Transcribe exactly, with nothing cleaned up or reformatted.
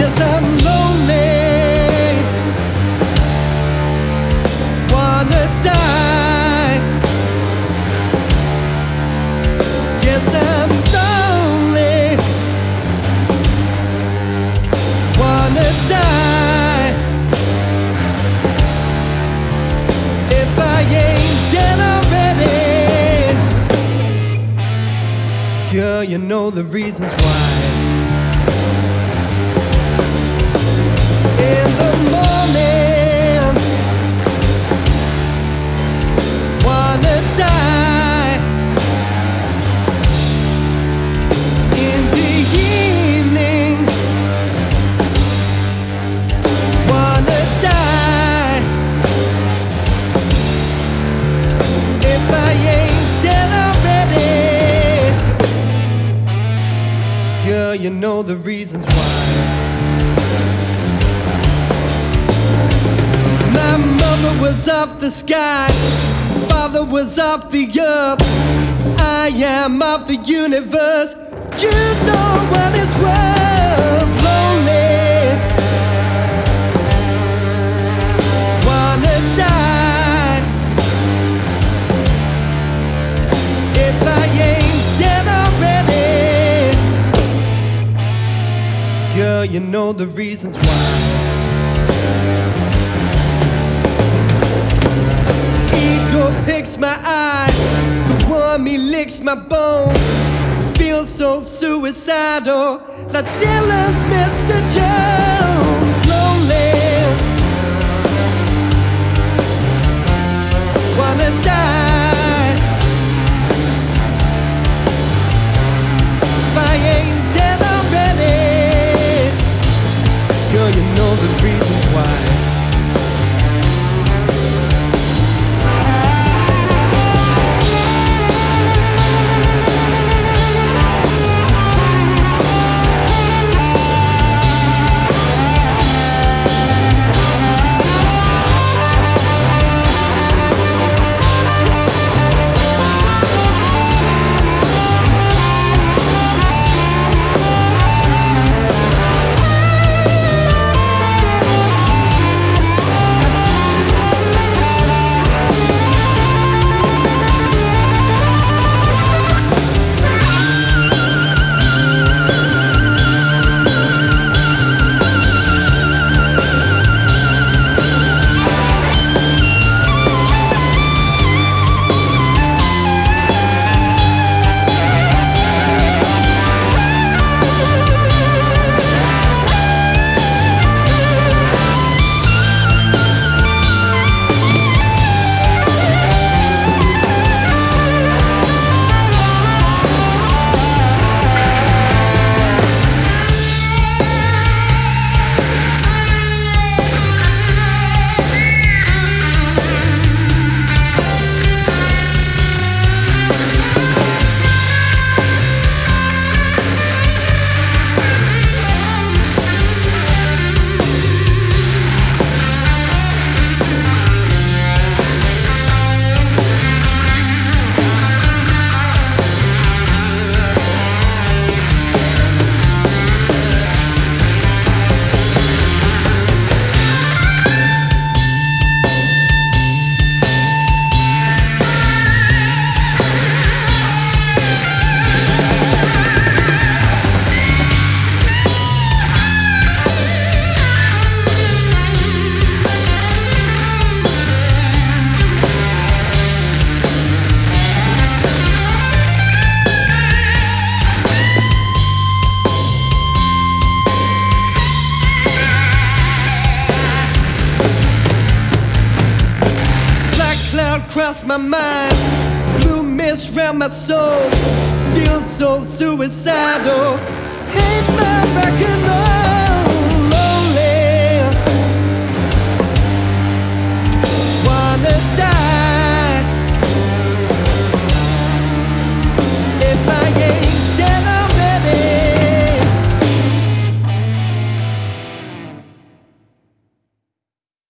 Yes, I'm lonely, wanna die. Yes, I'm lonely, wanna die. If I ain't dead already, girl, you know the reasons why. In the morning, wanna die. In the evening, wanna die. If I ain't dead already, girl, you know the reasons why. My mother was of the sky, father was of the earth. I am of the universe. You know what it's worth. Lonely, wanna die. If I ain't dead already, girl, you know the reasons why. Picks my eye, the one he licks my bones. Feels so suicidal, like Dylan's Mister Jones. Lonely, wanna die. If I ain't dead already, girl, you know the reasons why. Cross my mind, blue mist round my soul. Feel so suicidal. Hate my record.